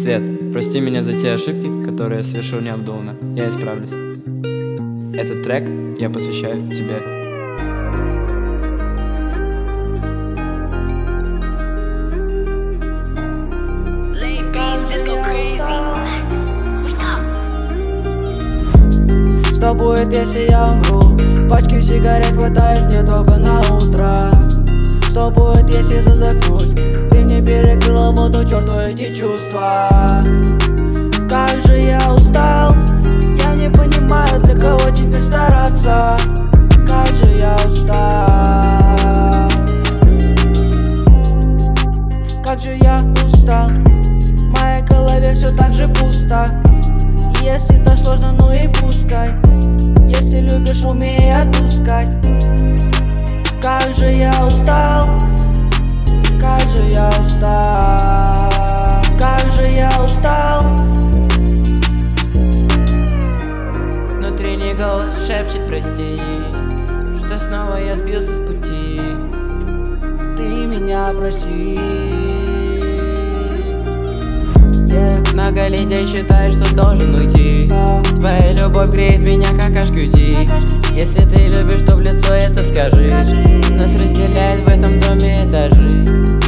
Свет, прости меня за те ошибки, которые я совершил необдуманно. Я исправлюсь. Этот трек я посвящаю тебе. Что будет, если я умру? Пачки сигарет хватает мне только на утро. Что будет, если задохнусь? Ты мне перекрыла воду, черту эти чувства. Как же я устал, я не понимаю, для кого теперь стараться. Как же я устал, как же я устал. В моей голове все так же пусто. Если так сложно, ну и пускай. Если любишь, умей отпускать. Как же я устал, как же я устал, как же я устал. Внутренний голос шепчет прости, что снова я сбился с пути. Ты меня прости. Многолетие считаешь, что должен уйти. Твоя любовь греет меня, как HQD. Если ты любишь, то в лицо это скажи. Нас разделяет в этом доме этажи.